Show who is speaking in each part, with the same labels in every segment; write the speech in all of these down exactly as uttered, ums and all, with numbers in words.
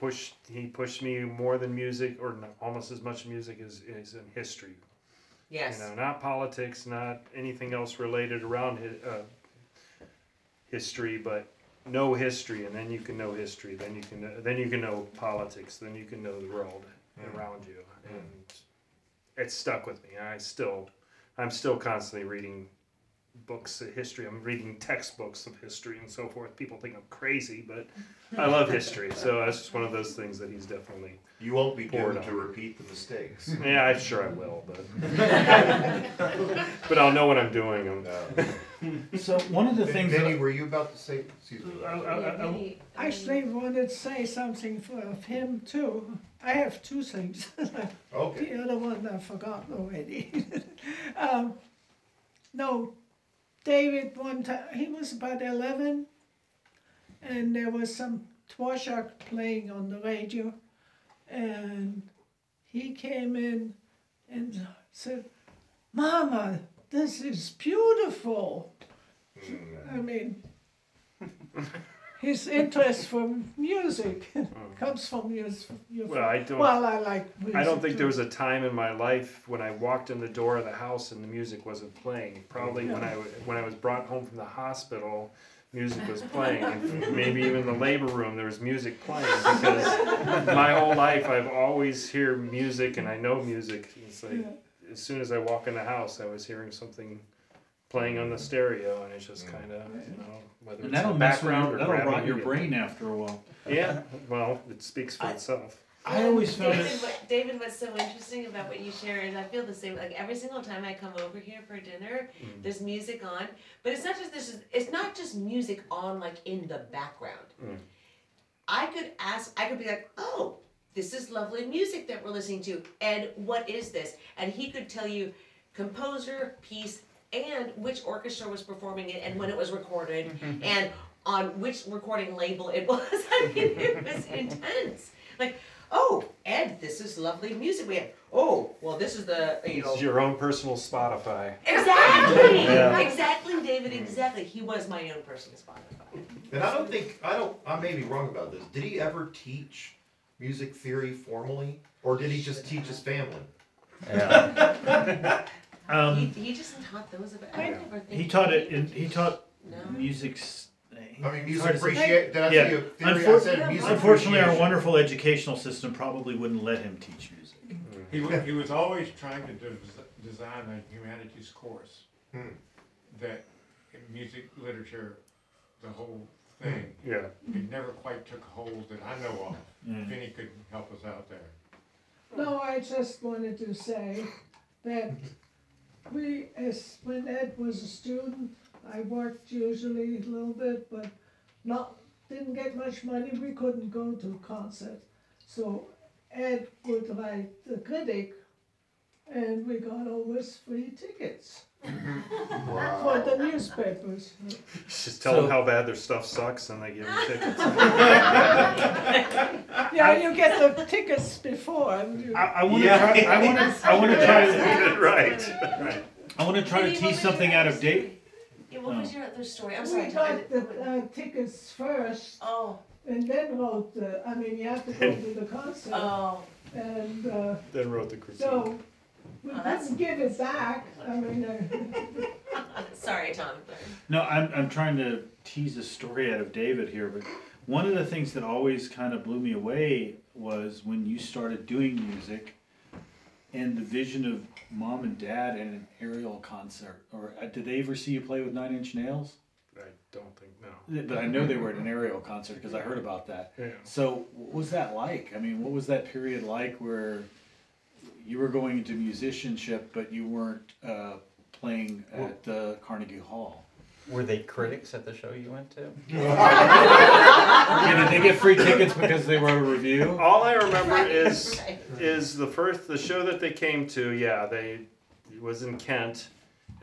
Speaker 1: pushed he pushed me more than music, or not, almost as much music as is in history.
Speaker 2: Yes.
Speaker 1: You know, not politics, not anything else related around hi- uh, history, but know history, and then you can know history. Then you can uh, then you can know politics. Then you can know the world
Speaker 3: Mm.
Speaker 1: around you, and it stuck with me. I still, I'm still constantly reading books of history. I'm reading textbooks of history and so forth. People think I'm crazy, but I love history. So that's just one of those things that he's definitely.
Speaker 3: You won't be
Speaker 1: Poured
Speaker 3: doomed to
Speaker 1: on.
Speaker 3: repeat the mistakes.
Speaker 1: Yeah, I'm sure I will, but but I'll know what I'm doing. I'm,
Speaker 3: No.
Speaker 4: So one of the things that
Speaker 3: Vinny, were you about to say? Excuse me.
Speaker 4: I, I,
Speaker 2: Yeah,
Speaker 4: I, I,
Speaker 2: Vinny,
Speaker 5: I actually wanted to say something for of him too. I have two things.
Speaker 3: Okay.
Speaker 5: The other one I forgot already. um, no, David, one time, he was about eleven, and there was some Dvorak playing on the radio, and he came in and said, "Mama, this is beautiful." I mean, his interest for music comes from music.
Speaker 1: well, I don't.
Speaker 5: Well, I like music
Speaker 1: I don't think
Speaker 5: too.
Speaker 1: there was a time in my life when I walked in the door of the house and the music wasn't playing. Probably when I w- when I was brought home from the hospital, music was playing, and maybe even in the labor room there was music playing, because my whole life I've always hear music and I know music. It's like
Speaker 5: Yeah.
Speaker 1: as soon as I walk in the house, I was hearing something playing on the stereo, and it's just kind of, you know, whether
Speaker 4: and
Speaker 1: it's
Speaker 4: that'll
Speaker 1: the
Speaker 4: mess with
Speaker 1: background
Speaker 4: your,
Speaker 1: or
Speaker 4: that'll
Speaker 1: grabbing
Speaker 4: rot your
Speaker 1: you.
Speaker 4: brain after a while.
Speaker 1: Yeah, well, it speaks for
Speaker 4: I-
Speaker 1: itself.
Speaker 4: I always found
Speaker 2: David,
Speaker 4: it.
Speaker 2: what, David, what's so interesting about what you share is I feel the same. Like every single time I come over here for dinner,
Speaker 1: Mm.
Speaker 2: there's music on, but it's not just this. Is it's not just music on like in the background.
Speaker 1: Mm.
Speaker 2: I could ask. I could be like, oh, this is lovely music that we're listening to, and what is this? And he could tell you, composer, piece, and which orchestra was performing it, and when it was recorded, and on which recording label it was. I mean, it was intense. Like, oh, Ed, this is lovely music we have. Oh, well, this is the, you know.
Speaker 1: It's your own personal Spotify.
Speaker 2: Exactly!
Speaker 1: Yeah.
Speaker 2: Exactly, David, exactly. He was my own personal Spotify.
Speaker 3: And I don't think I don't. I may be wrong about this. Did he ever teach music theory formally, or did he just teach his family?
Speaker 4: Yeah.
Speaker 2: he,
Speaker 4: um,
Speaker 2: he just taught those about. I
Speaker 1: Yeah.
Speaker 2: never think
Speaker 4: he taught it. In, he taught
Speaker 2: No.
Speaker 4: music. s-
Speaker 3: I mean,
Speaker 4: it's
Speaker 3: music
Speaker 4: hard to say.
Speaker 3: appreciate. Did I
Speaker 4: Yeah.
Speaker 3: say a theory? I
Speaker 4: Unfor-
Speaker 3: said music
Speaker 4: Unfortunately, our
Speaker 3: appreciation.
Speaker 4: wonderful educational system probably wouldn't let him teach music.
Speaker 6: He was, he was always trying to des- design a humanities course
Speaker 3: Hmm.
Speaker 6: that in music, literature, the whole thing,
Speaker 1: Yeah.
Speaker 6: it never quite took hold that I know of.
Speaker 4: Yeah.
Speaker 6: Vinny could help us out there.
Speaker 5: No, I just wanted to say that we, as when Ed was a student, I worked usually a little bit, but not didn't get much money. We couldn't go to concert, so Ed would write the critic, and we got always free tickets for the newspapers.
Speaker 1: Just tell
Speaker 4: So-
Speaker 1: them how bad their stuff sucks, and they give you tickets.
Speaker 5: Yeah, you get the tickets before, and you,
Speaker 4: I, I want to
Speaker 1: Yeah.
Speaker 4: try. I want to. I want to try to.
Speaker 1: Right.
Speaker 4: Right. I want to try to
Speaker 2: Vinny, what
Speaker 4: tease
Speaker 2: was
Speaker 4: something
Speaker 2: your
Speaker 4: out
Speaker 2: other
Speaker 4: of date.
Speaker 2: story? Yeah, what was your other story? I'm
Speaker 5: we
Speaker 2: sorry,
Speaker 5: got the
Speaker 2: Tom.
Speaker 5: uh, tickets first,
Speaker 2: Oh,
Speaker 5: and then wrote the. I mean, you have to go to the concert,
Speaker 2: oh.
Speaker 5: and. Uh,
Speaker 1: Then wrote the critique.
Speaker 5: So, we
Speaker 2: Oh, that's-
Speaker 5: couldn't give it back, I mean, uh,
Speaker 2: Sorry, Tom.
Speaker 4: No, I'm I'm trying to tease a story out of David here, but one of the things that always kind of blew me away was when you started doing music, and the vision of mom and dad at an aerial concert. Or uh, did they ever see you play with Nine Inch Nails?
Speaker 1: I don't think no.
Speaker 4: But I know they were at an aerial concert because I heard about that.
Speaker 1: Yeah.
Speaker 4: So what was that like? I mean, what was that period like where you were going into musicianship, but you weren't uh, playing at uh, Carnegie Hall?
Speaker 7: Were they critics at the show you went to?
Speaker 4: Yeah, did they get free tickets because they wrote a review?
Speaker 1: All I remember is
Speaker 2: Right.
Speaker 1: is the first the show that they came to. Yeah, they it was in Kent,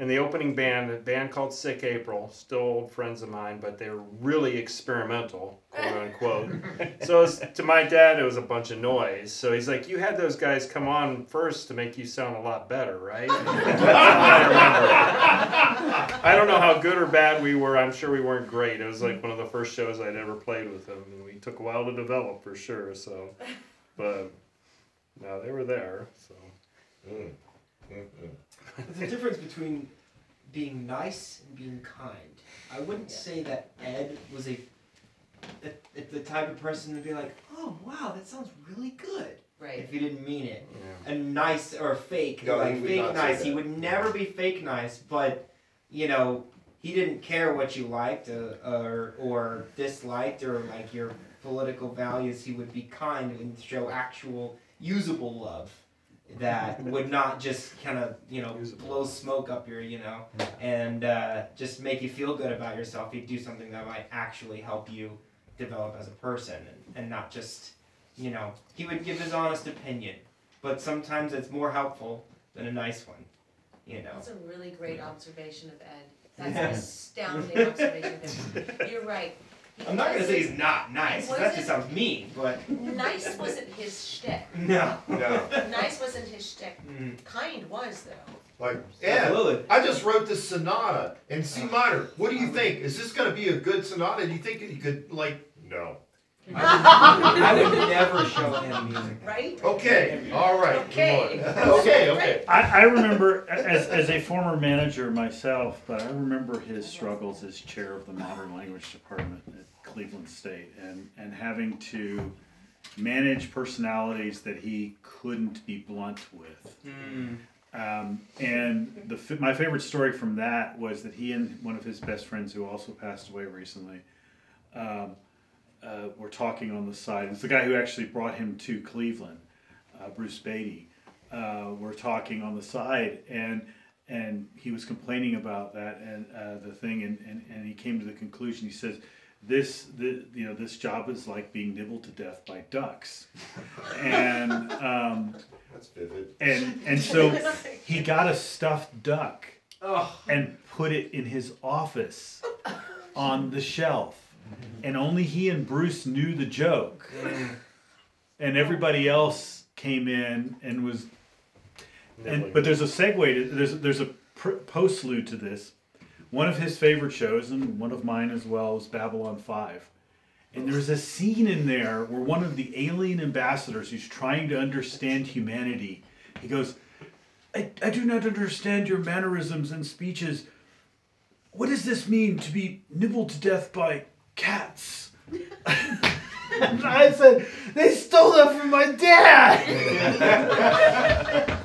Speaker 1: and the opening band, a band called Sick April, still old friends of mine, but they were really experimental, quote unquote. So it was, to my dad, it was a bunch of noise. So he's like, "You had those guys come on first to make you sound a lot better, right?" That's all I remember. I don't know how good or bad we were. I'm sure we weren't great. It was like one of the first shows I'd ever played with them, and we took a while to develop for sure. So, but no, they were there. So.
Speaker 3: Mm. Mm, mm.
Speaker 8: There's a difference between being nice and being kind. I wouldn't say that Ed was a, a, a the type of person to be like, oh wow, that sounds really good.
Speaker 2: Right.
Speaker 8: If he didn't mean it.
Speaker 1: Yeah.
Speaker 8: A nice or fake,
Speaker 3: No, he
Speaker 8: like
Speaker 3: would
Speaker 8: fake
Speaker 3: not say
Speaker 8: nice. He
Speaker 3: that.
Speaker 8: would never be fake nice, but you know, he didn't care what you liked uh, or or disliked or like your political values. He would be kind and show actual usable love. That would not just kind of, you know, blow smoke up your, you know, and uh, just make you feel good about yourself. He'd do something that might actually help you develop as a person and, and not just, you know, he would give his honest opinion, but sometimes it's more helpful than a nice one, you know.
Speaker 2: That's a really great observation of Ed. That's
Speaker 8: Yeah.
Speaker 2: an astounding observation of Ed. You're right. He
Speaker 8: I'm not going to say
Speaker 2: wasn't-
Speaker 8: he's not nice, 'cause that just sounds mean, but
Speaker 2: Nice wasn't his shtick.
Speaker 8: no.
Speaker 3: No.
Speaker 2: Nice wasn't his shtick.
Speaker 8: Mm,
Speaker 2: Kind was though.
Speaker 3: Like, Ed,
Speaker 8: absolutely.
Speaker 3: I just wrote this sonata in C minor. What do you think? Is this going to be a good sonata? Do you think you could, like, no.
Speaker 8: I would, I would never show him music.
Speaker 2: Right?
Speaker 3: Okay, all right.
Speaker 2: Okay.
Speaker 3: Come on. Okay, okay.
Speaker 4: I, I remember, as, as a former manager myself, but I remember his struggles as chair of the modern language department at Cleveland State, and, and having to manage personalities that he couldn't be blunt with.
Speaker 8: Mm.
Speaker 4: Um, and the f- my favorite story from that was that he and one of his best friends, who also passed away recently, um, uh, were talking on the side. It's the guy who actually brought him to Cleveland, uh, Bruce Beatty. Uh, were talking on the side, and and he was complaining about that and uh, the thing, and, and, and he came to the conclusion. He says, "This, the, you know, this job is like being nibbled to death by ducks," and um,
Speaker 3: That's vivid.
Speaker 4: and and so he got a stuffed duck
Speaker 8: Oh.
Speaker 4: and put it in his office on the shelf, and only he and Bruce knew the joke, and everybody else came in and was. And, but there's a segue to there's there's a pr- postlude to this. One of his favorite shows, and one of mine as well, is Babylon five. And there's a scene in there where one of the alien ambassadors who's trying to understand humanity, he goes, I, I do not understand your mannerisms and speeches. What does this mean to be nibbled to death by cats? And I said, they stole that from my dad!